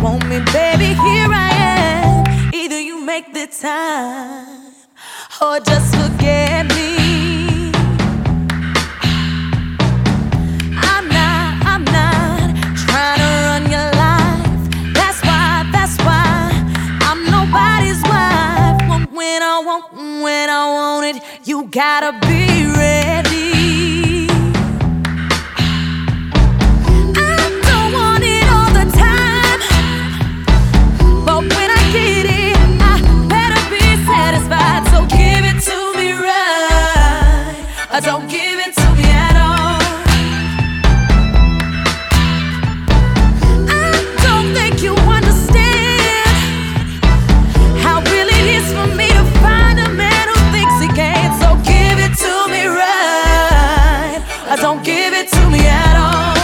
want me, baby, here I am. Either you make the time or just forget me. I'm not trying to run your life. That's why I'm nobody's wife. When I want it, you gotta be ready. Don't give it to me at all. I don't think you understand how real it is for me to find a man who thinks he can. So give it to me right. Don't give it to me at all.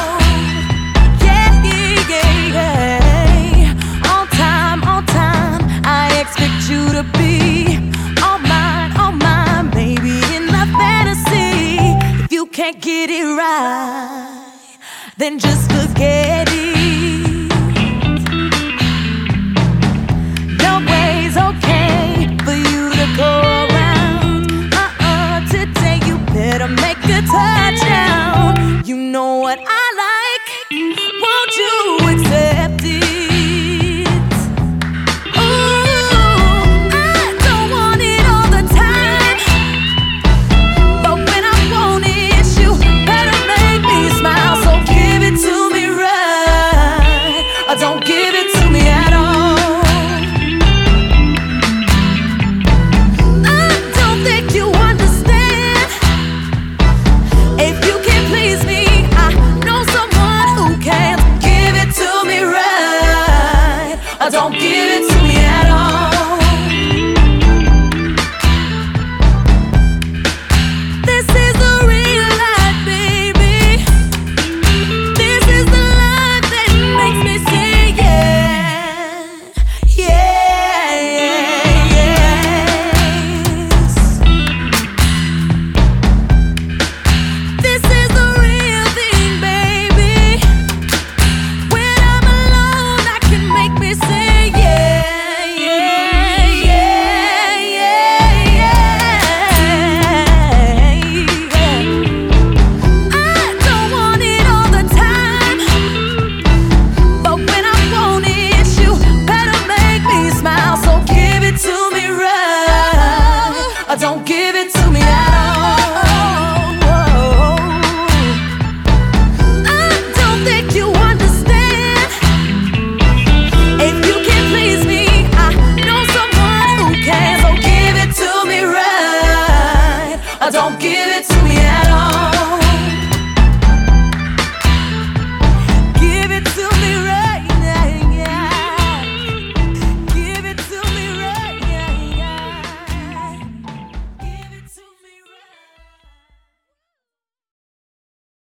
Yeah. On time, I expect you to be all mine, baby. Can't get it right, then just forget it. No way's okay for you to go around. Today you better make a touchdown. You know what I like, won't you accept it? Don't give it to me at all. I don't think you understand. If you can't please me, I know someone who can. Give it to me right. Don't give it to me at all. This is the real life, baby. This is the life that makes me sing. Don't give it to me at all. I don't think you understand. If you can't please me, I know someone who can. So give it to me right. Don't give it to me.